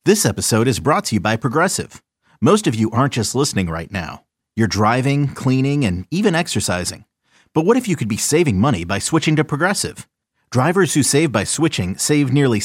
This episode is brought to you by Progressive. Most of you aren't just listening right now. You're driving, cleaning, and even exercising. But what if you could be saving money by switching to Progressive? Drivers who save by switching save nearly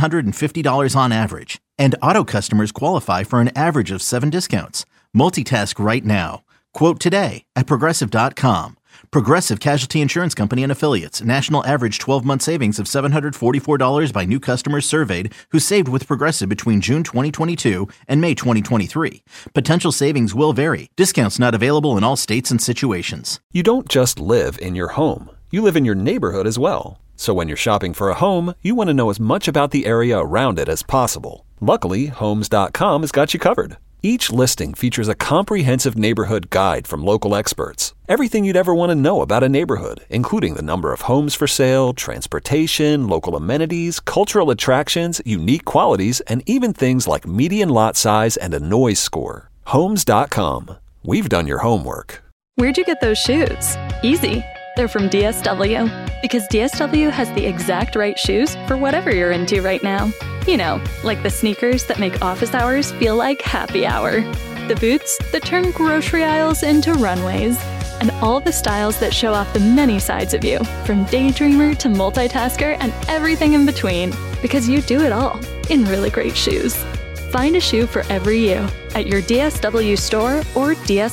$750 on average. And auto customers qualify for an average of 7 discounts. Multitask right now. Quote today at Progressive.com. Progressive Casualty Insurance Company and Affiliates. National average 12-month savings of $744 by new customers surveyed who saved with Progressive between June 2022 and May 2023. Potential savings will vary. Discounts not available in all states and situations. You don't just live in your home. You live in your neighborhood as well. So when you're shopping for a home, you want to know as much about the area around it as possible. Luckily, Homes.com has got you covered. Each listing features a comprehensive neighborhood guide from local experts. Everything you'd ever want to know about a neighborhood, including the number of homes for sale, transportation, local amenities, cultural attractions, unique qualities, and even things like median lot size and a noise score. Homes.com. We've done your homework. Where'd you get those shoes? Easy. They're from DSW. Because DSW has the exact right shoes for whatever you're into right now. You know, like the sneakers that make office hours feel like happy hour. The boots that turn grocery aisles into runways. And all the styles that show off the many sides of you, from daydreamer to multitasker and everything in between. Because you do it all in really great shoes. Find a shoe for every you at your DSW store or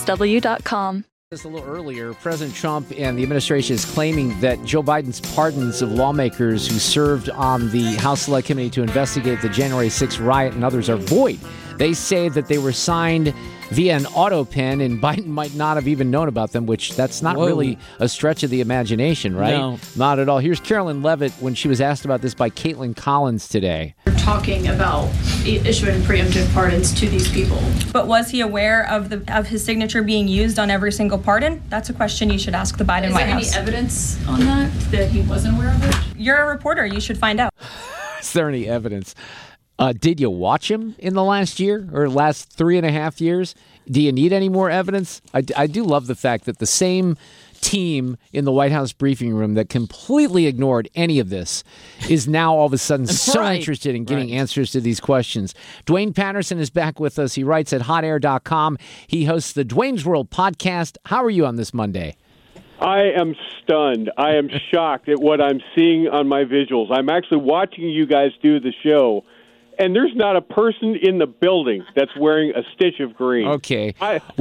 DSW.com. A little earlier, President Trump and the administration is claiming that Joe Biden's pardons of lawmakers who served on the House Select Committee to investigate the January 6th riot and others are void. They say that they were signed via an auto pen, and Biden might not have even known about them, which that's not really a stretch of the imagination, right? No. Not at all. Here's Carolyn Levitt when she was asked about this by Caitlin Collins today. We're talking about issuing preemptive pardons to these people. But was he aware of his signature being used on every single pardon? That's a question you should ask the Biden White House. Is there any evidence on that he wasn't aware of it? You're a reporter. You should find out. Is there any evidence? Did you watch him in the last year or last 3.5 years? Do you need any more evidence? I do love the fact that the same team in the White House briefing room that completely ignored any of this is now all of a sudden so interested in getting answers to these questions. Dwayne Patterson is back with us. He writes at hotair.com. He hosts the Dwayne's World podcast. How are you on this Monday? I am stunned. I am shocked at what I'm seeing on my visuals. I'm actually watching you guys do the show, and there's not a person in the building that's wearing a stitch of green. Okay.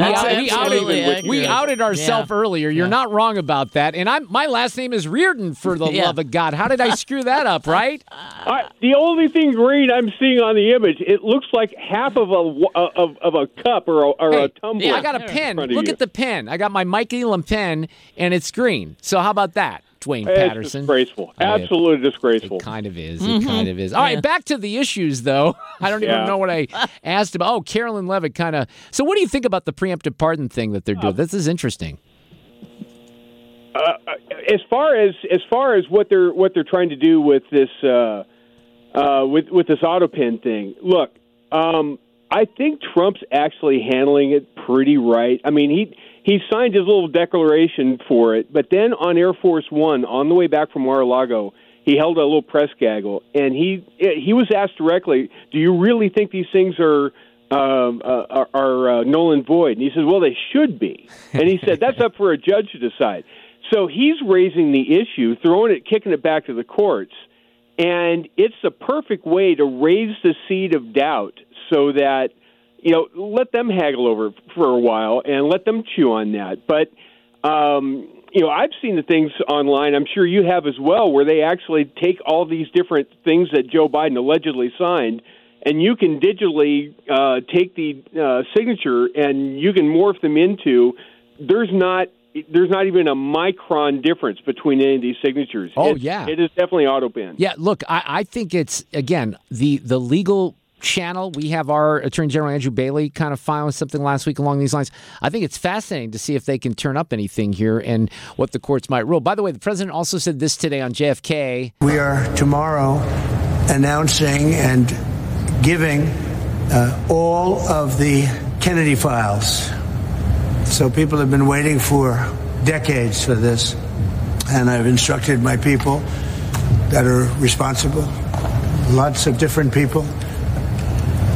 We outed ourselves earlier. You're not wrong about that. And my last name is Reardon, for the love of God. How did I screw that up, right? The only thing green I'm seeing on the image, it looks like half of a cup or a tumbler. Yeah, I got a pen. Look at the pen. I got my Mike Elam pen, and it's green. So how about that? Dwayne Patterson. It's disgraceful. Absolutely disgraceful. It kind of is. It kind of is. All right, back to the issues, though. I don't even know what I asked about. Oh, Carolyn Levitt kind of. So what do you think about the preemptive pardon thing that they're doing? This is interesting. As far as what they're trying to do with this with this auto pen thing, look, I think Trump's actually handling it pretty right. I mean, he signed his little declaration for it, but then on Air Force One, on the way back from Mar-a-Lago, he held a little press gaggle, and he was asked directly, "Do you really think these things are null and void?" And he said, "Well, they should be." And he said, "That's up for a judge to decide." So he's raising the issue, kicking it back to the courts, and it's the perfect way to raise the seed of doubt so that, let them haggle over for a while and let them chew on that. But, I've seen the things online, I'm sure you have as well, where they actually take all these different things that Joe Biden allegedly signed, and you can digitally take the signature and you can morph them into, there's not even a micron difference between any of these signatures. It is definitely auto pen. Yeah, look, I think it's, again, the legal channel. We have our Attorney General Andrew Bailey kind of filing something last week along these lines. I think it's fascinating to see if they can turn up anything here and what the courts might rule. By the way, the president also said this today on JFK. We are tomorrow announcing and giving all of the Kennedy files. So people have been waiting for decades for this, and I've instructed my people that are responsible, lots of different people,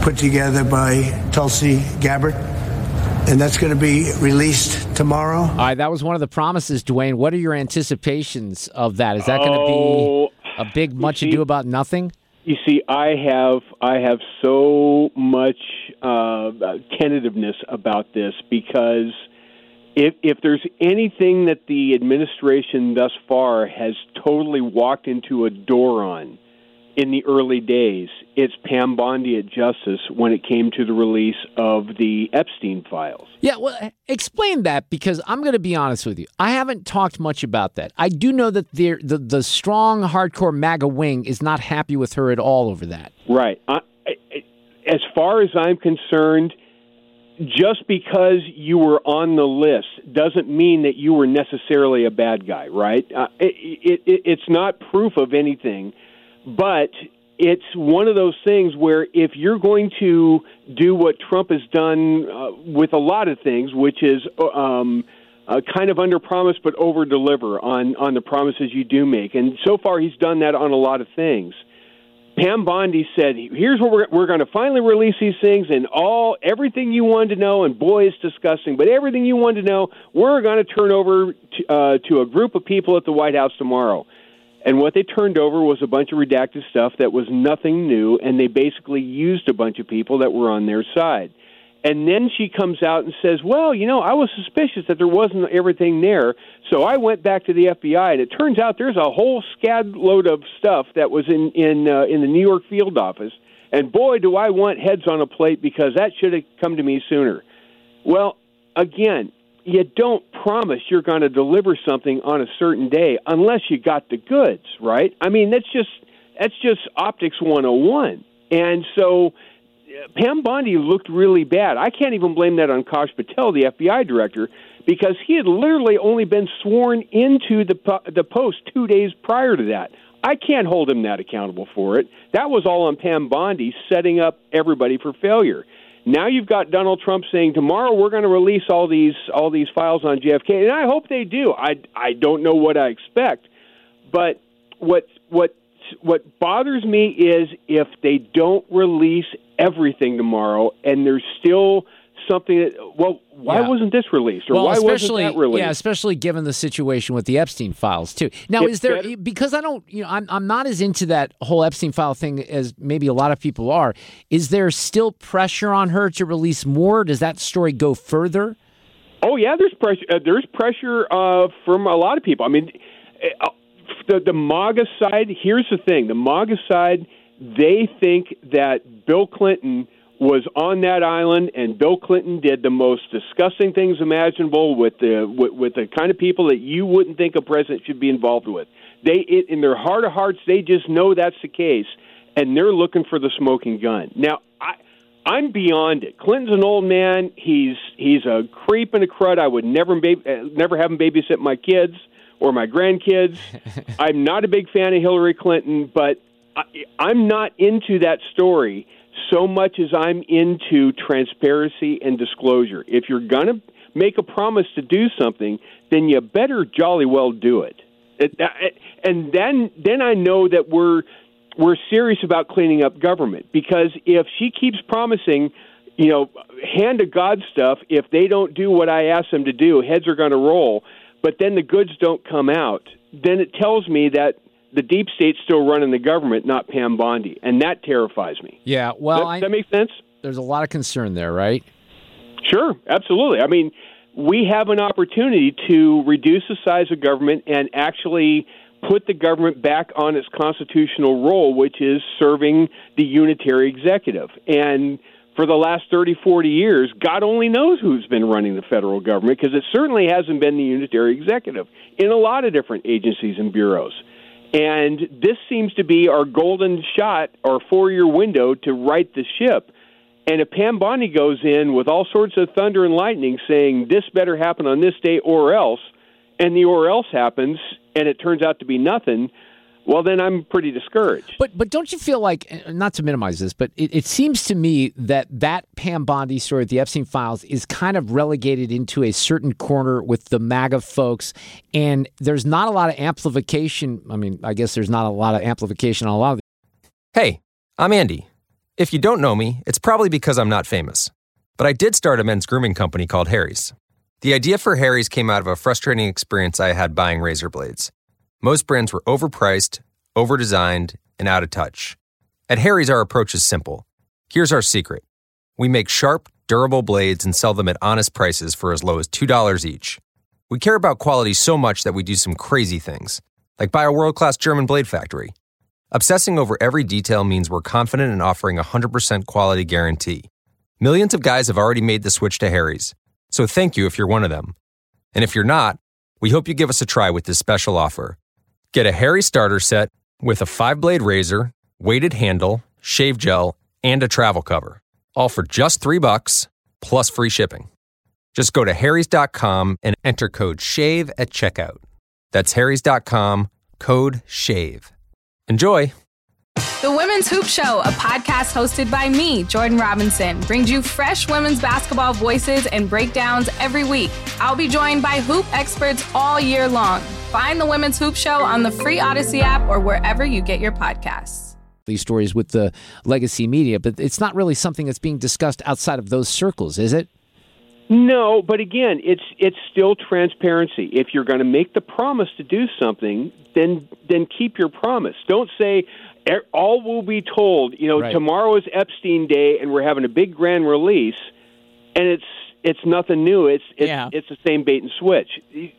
put together by Tulsi Gabbard, and that's going to be released tomorrow. All right, that was one of the promises, Dwayne. What are your anticipations of that? Is that going to be a big much ado about nothing? You see, I have so much tentativeness about this because if there's anything that the administration thus far has totally walked into a door on in the early days, it's Pam Bondi at Justice when it came to the release of the Epstein files. Yeah, well, explain that, because I'm going to be honest with you. I haven't talked much about that. I do know that the strong, hardcore MAGA wing is not happy with her at all over that. Right. As far as I'm concerned, just because you were on the list doesn't mean that you were necessarily a bad guy, right? It's not proof of anything. But it's one of those things where if you're going to do what Trump has done with a lot of things, which is kind of under-promise but over-deliver on the promises you do make, and so far he's done that on a lot of things. Pam Bondi said, here's what we're going to finally release these things, and everything you wanted to know, and boy, it's disgusting, but everything you wanted to know, we're going to turn over to a group of people at the White House tomorrow. And what they turned over was a bunch of redacted stuff that was nothing new, and they basically used a bunch of people that were on their side. And then she comes out and says, well, I was suspicious that there wasn't everything there, so I went back to the FBI, and it turns out there's a whole scad load of stuff that was in the New York field office, and boy, do I want heads on a plate because that should have come to me sooner. Well, again, you don't promise you're going to deliver something on a certain day unless you got the goods, right? I mean, that's just optics 101. And so Pam Bondi looked really bad. I can't even blame that on Kash Patel, the FBI director, because he had literally only been sworn into the post 2 days prior to that. I can't hold him that accountable for it. That was all on Pam Bondi setting up everybody for failure. Now you've got Donald Trump saying tomorrow we're going to release all these files on JFK, and I hope they do. I don't know what I expect, but what bothers me is if they don't release everything tomorrow, and there's still something that, why wasn't this released, or why wasn't that released? Yeah, especially given the situation with the Epstein files too. Now, because I don't, I'm not as into that whole Epstein file thing as maybe a lot of people are. Is there still pressure on her to release more? Does that story go further? Oh yeah, there's pressure. There's pressure from a lot of people. I mean, the MAGA side. Here's the thing: the MAGA side, they think that Bill Clinton was on that island, and Bill Clinton did the most disgusting things imaginable with the kind of people that you wouldn't think a president should be involved with. In their heart of hearts, they just know that's the case, and they're looking for the smoking gun. Now, I'm beyond it. Clinton's an old man. He's a creep and a crud. I would never have him babysit my kids or my grandkids. I'm not a big fan of Hillary Clinton, but I'm not into that story so much as I'm into transparency and disclosure. If you're going to make a promise to do something, then you better jolly well do it. And then I know that we're serious about cleaning up government, because if she keeps promising, hand to God stuff, if they don't do what I ask them to do, heads are going to roll, but then the goods don't come out, then it tells me that the deep state's still running the government, not Pam Bondi, and that terrifies me. Yeah, well, does that make sense? There's a lot of concern there, right? Sure, absolutely. I mean, we have an opportunity to reduce the size of government and actually put the government back on its constitutional role, which is serving the unitary executive. And for the last 30, 40 years, God only knows who's been running the federal government, because it certainly hasn't been the unitary executive in a lot of different agencies and bureaus. And this seems to be our golden shot, our 4-year window to right the ship. And if Pam Bondi goes in with all sorts of thunder and lightning saying this better happen on this day or else, and the or else happens and it turns out to be nothing, well, then I'm pretty discouraged. But don't you feel like, not to minimize this, but it seems to me that Pam Bondi story, the Epstein files, is kind of relegated into a certain corner with the MAGA folks, and there's not a lot of amplification. I mean, I guess there's not a lot of amplification on a lot of. Hey, I'm Andy. If you don't know me, it's probably because I'm not famous. But I did start a men's grooming company called Harry's. The idea for Harry's came out of a frustrating experience I had buying razor blades. Most brands were overpriced, overdesigned, and out of touch. At Harry's, our approach is simple. Here's our secret. We make sharp, durable blades and sell them at honest prices for as low as $2 each. We care about quality so much that we do some crazy things, like buy a world-class German blade factory. Obsessing over every detail means we're confident in offering a 100% quality guarantee. Millions of guys have already made the switch to Harry's, so thank you if you're one of them. And if you're not, we hope you give us a try with this special offer. Get a Harry's starter set with a 5-blade razor, weighted handle, shave gel, and a travel cover, all for just $3 plus free shipping. Just go to harrys.com and enter code SHAVE at checkout. That's harrys.com, code SHAVE. Enjoy! The Women's Hoop Show, a podcast hosted by me, Jordan Robinson, brings you fresh women's basketball voices and breakdowns every week. I'll be joined by hoop experts all year long. Find the Women's Hoop Show on the free Odyssey app or wherever you get your podcasts. These stories with the legacy media, but it's not really something that's being discussed outside of those circles, is it? No, but again, it's still transparency. If you're going to make the promise to do something, then keep your promise. Don't say all will be told. Right. Tomorrow is Epstein Day, and we're having a big grand release, and it's nothing new. It's the same bait and switch.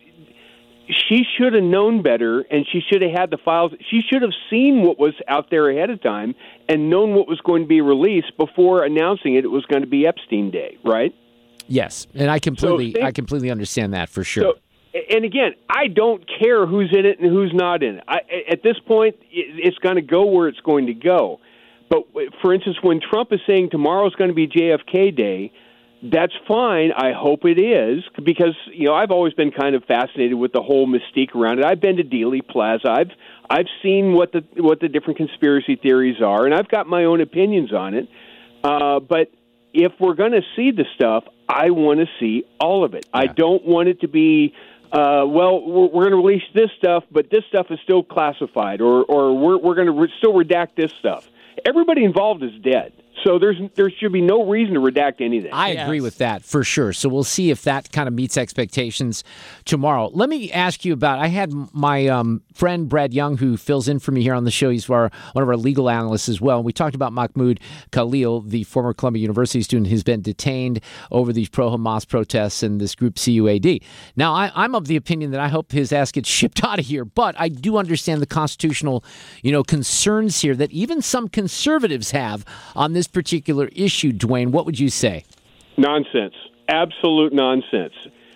She should have known better, and she should have had the files. She should have seen what was out there ahead of time and known what was going to be released before announcing it was going to be Epstein Day, right? Yes, and I completely understand that for sure. So, and again, I don't care who's in it and who's not in it. At this point, it's going to go where it's going to go. But, for instance, when Trump is saying tomorrow's going to be JFK Day, that's fine. I hope it is, because I've always been kind of fascinated with the whole mystique around it. I've been to Dealey Plaza. I've seen what the different conspiracy theories are, and I've got my own opinions on it. But if we're going to see the stuff, I want to see all of it. Yeah. I don't want it to be, we're going to release this stuff, but this stuff is still classified, or we're going to still redact this stuff. Everybody involved is dead. So there should be no reason to redact anything. I agree with that for sure. So we'll see if that kind of meets expectations tomorrow. Let me ask you about, I had my friend Brad Young, who fills in for me here on the show. He's one of our legal analysts as well. And we talked about Mahmoud Khalil, the former Columbia University student who's been detained over these pro-Hamas protests and this group CUAD. Now, I'm of the opinion that I hope his ass gets shipped out of here, but I do understand the constitutional, concerns here that even some conservatives have on this particular issue. Dwayne, what would you say? Nonsense. Absolute nonsense.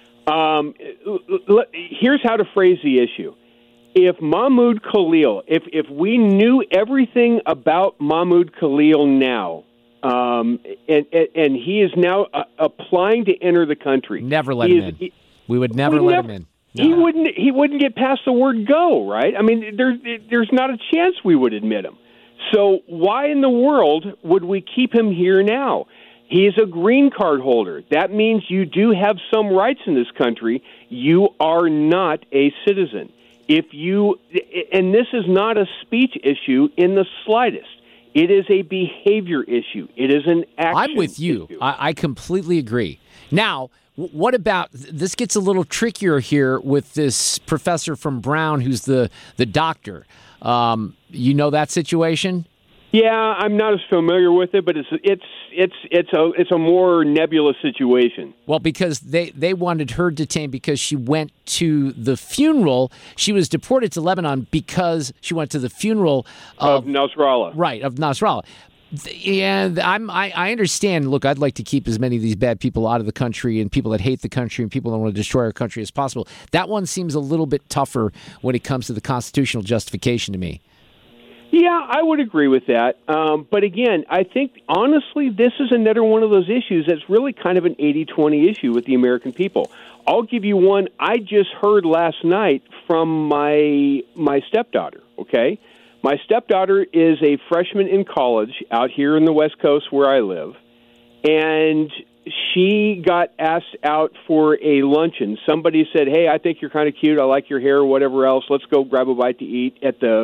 Here's how to phrase the issue. If Mahmoud Khalil, if we knew everything about Mahmoud Khalil now, and he is now applying to enter the country, never let him in. We would never let him in. No. He wouldn't get past the word go, right? I mean, there's not a chance we would admit him. So why in the world would we keep him here now? He is a green card holder. That means you do have some rights in this country. You are not a citizen. And this is not a speech issue in the slightest. It is a behavior issue. It is an action I'm with you. I completely agree. Now, what about, this gets a little trickier here with this professor from Brown who's the doctor. You know that situation? Yeah, I'm not as familiar with it, but it's a more nebulous situation. Well, because they wanted her detained because she went to the funeral. She was deported to Lebanon because she went to the funeral of Nasrallah. Right, of Nasrallah. And I understand. Look, I'd like to keep as many of these bad people out of the country and people that hate the country and people that want to destroy our country as possible. That one seems a little bit tougher when it comes to the constitutional justification to me. Yeah, I would agree with that. But again, I think, honestly, this is another one of those issues that's really kind of an 80-20 issue with the American people. I'll give you one I just heard last night from my stepdaughter, okay? My stepdaughter is a freshman in college out here in the West Coast where I live, and she got asked out for a luncheon. Somebody said, hey, I think you're kind of cute. I like your hair or whatever else. Let's go grab a bite to eat at the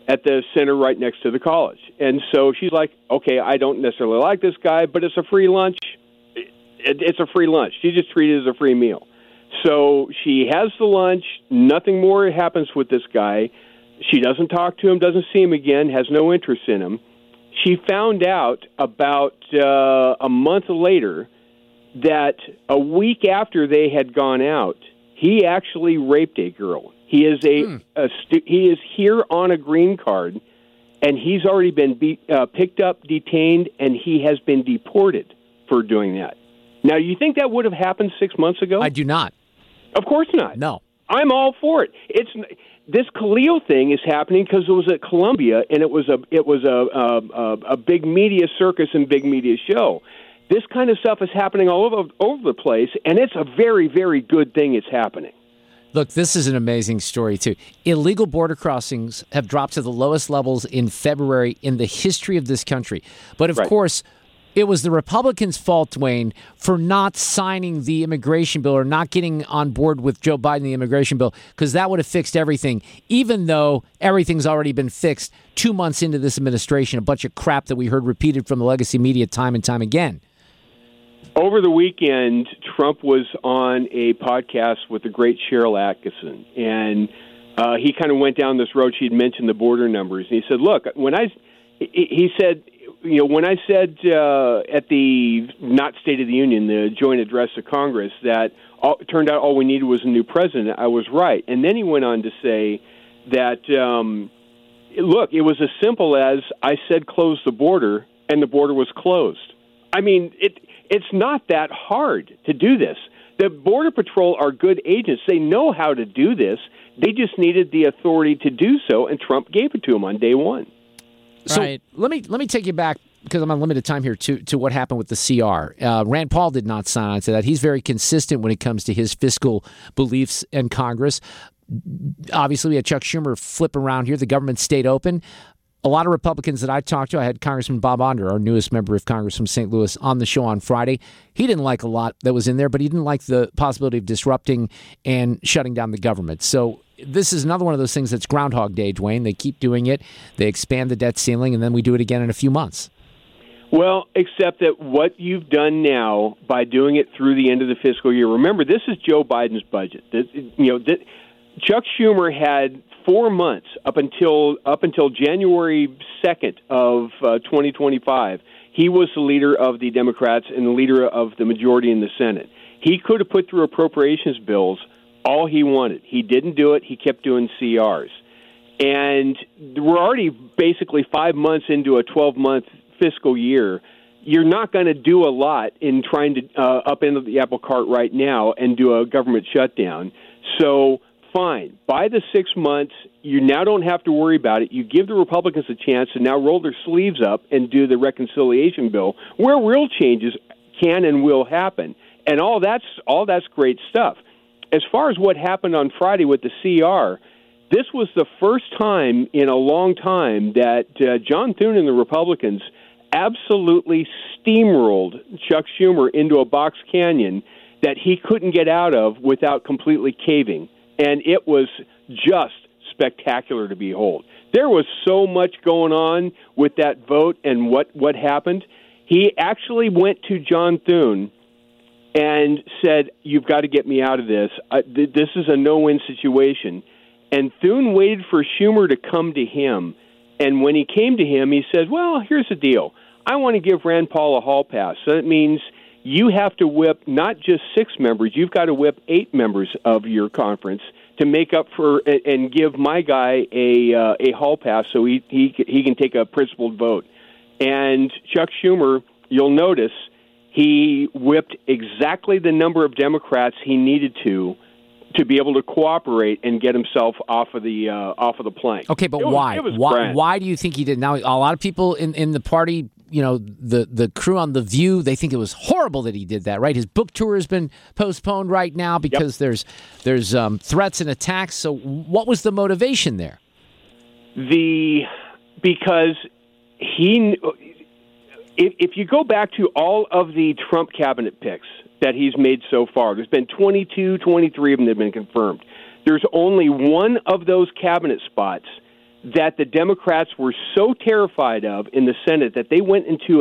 at the center right next to the college. And so she's like, okay, I don't necessarily like this guy, but it's a free lunch. It's a free lunch. She just treated it as a free meal. So she has the lunch. Nothing more happens with this guy. She doesn't talk to him, doesn't see him again, has no interest in him. She found out about a month later that a week after they had gone out, he actually raped a girl. He is he is here on a green card, and he's already been picked up, detained, and he has been deported for doing that. Now, you think that would have happened 6 months ago? I do not. Of course not. No. I'm all for it. This Khalil thing is happening because it was at Columbia, and it was a big media circus and big media show. This kind of stuff is happening all over the place, and it's a very, very good thing it's happening. Look, this is an amazing story, too. Illegal border crossings have dropped to the lowest levels in February in the history of this country. But, of course, it was the Republicans' fault, Dwayne, for not signing the immigration bill or not getting on board with Joe Biden, the immigration bill, because that would have fixed everything, even though everything's already been fixed 2 months into this administration, a bunch of crap that we heard repeated from the legacy media time and time again. Over the weekend, Trump was on a podcast with the great Cheryl Atkinson, and he kind of went down this road. She had mentioned the border numbers, and he said, "Look, when I said at the not State of the Union, the joint address to Congress, that it turned out all we needed was a new president, I was right." And then he went on to say that, look, it was as simple as I said close the border, and the border was closed. I mean, it's not that hard to do this. The Border Patrol are good agents. They know how to do this. They just needed the authority to do so, and Trump gave it to them on day one. So let me take you back, because I'm on limited time here, to what happened with the CR. Rand Paul did not sign on to that. He's very consistent when it comes to his fiscal beliefs in Congress. Obviously, we had Chuck Schumer flip around here. The government stayed open. A lot of Republicans that I talked to, I had Congressman Bob Onder, our newest member of Congress from St. Louis, on the show on Friday. He didn't like a lot that was in there, but he didn't like the possibility of disrupting and shutting down the government. So this is another one of those things that's Groundhog Day, Dwayne. They keep doing it. They expand the debt ceiling, and then we do it again in a few months. Well, except that what you've done now by doing it through the end of the fiscal year, remember, this is Joe Biden's budget. Chuck Schumer had 4 months up until January 2nd of 2025. He was the leader of the Democrats and the leader of the majority in the Senate. He could have put through appropriations bills all he wanted. He didn't do it. He kept doing CRs. And we're already basically 5 months into a 12-month fiscal year. You're not going to do a lot in trying to upend the apple cart right now and do a government shutdown. So fine. By the 6 months, you now don't have to worry about it. You give the Republicans a chance to now roll their sleeves up and do the reconciliation bill where real changes can and will happen. And all that's great stuff. As far as what happened on Friday with the CR, this was the first time in a long time that John Thune and the Republicans absolutely steamrolled Chuck Schumer into a box canyon that he couldn't get out of without completely caving. And it was just spectacular to behold. There was so much going on with that vote and what happened. He actually went to John Thune and said, "You've got to get me out of this. This is a no-win situation." And Thune waited for Schumer to come to him. And when he came to him, he said, "Well, here's the deal. I want to give Rand Paul a hall pass. So that means you have to whip not just 6 members, you've got to whip 8 members of your conference to make up for and give my guy a hall pass so he can take a principled vote." And Chuck Schumer, you'll notice, he whipped exactly the number of Democrats he needed to be able to cooperate and get himself off of the plank. Okay, but why? Why do you think he did? Now, a lot of people in the party, the crew on The View, they think it was horrible that he did that, right? His book tour has been postponed right now because there's threats and attacks. So what was the motivation there? Because if you go back to all of the Trump cabinet picks that he's made so far, there's been 23 of them that have been confirmed. There's only one of those cabinet spots that the Democrats were so terrified of in the Senate that they went into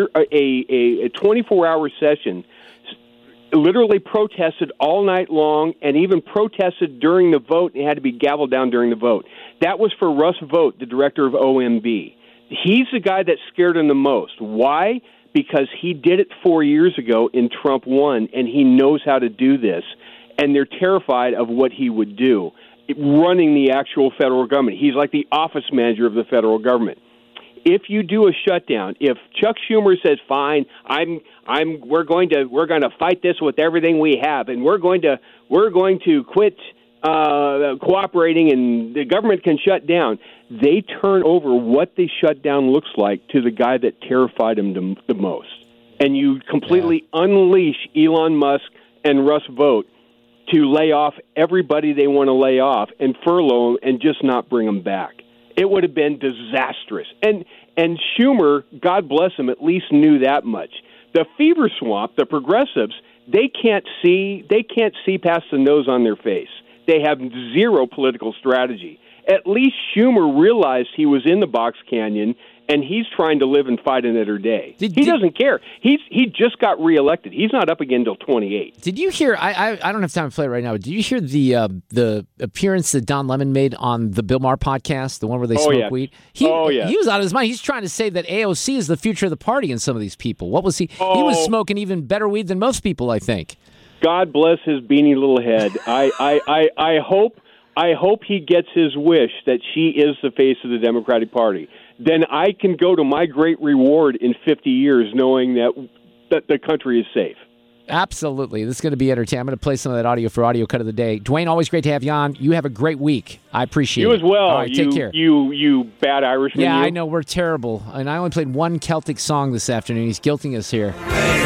a 24-hour session, literally protested all night long, and even protested during the vote, and it had to be gavelled down during the vote. That was for Russ Vought, the director of OMB. He's the guy that scared him the most. Why? Because he did it 4 years ago in Trump 1, and he knows how to do this, and they're terrified of what he would do, running the actual federal government. He's like the office manager of the federal government. If you do a shutdown, if Chuck Schumer says, "Fine, we're going to fight this with everything we have, and we're going to quit cooperating, and the government can shut down," they turn over what the shutdown looks like to the guy that terrified him the most, and you completely unleash Elon Musk and Russ Vought to lay off everybody they want to lay off and furlough and just not bring them back. It would have been disastrous. And Schumer, God bless him, at least knew that much. The fever swamp, the progressives, they can't see past the nose on their face. They have zero political strategy. At least Schumer realized he was in the box canyon, and he's trying to live and fight another day. He doesn't care. He just got reelected. He's not up again until 28. Did you hear? I don't have time to play it right now. But did you hear the appearance that Don Lemon made on the Bill Maher podcast, the one where they smoke weed? He was out of his mind. He's trying to say that AOC is the future of the party in some of these people. What was he? He was smoking even better weed than most people, I think. God bless his beanie little head. I hope he gets his wish that she is the face of the Democratic Party. Then I can go to my great reward in 50 years knowing that the country is safe. Absolutely. This is going to be entertaining. I'm going to play some of that audio for Audio Cut of the Day. Dwayne, always great to have you on. You have a great week. I appreciate it. You as well. All right, take care. You bad Irishman. Yeah, you. I know. We're terrible. And I only played one Celtic song this afternoon. He's guilting us here.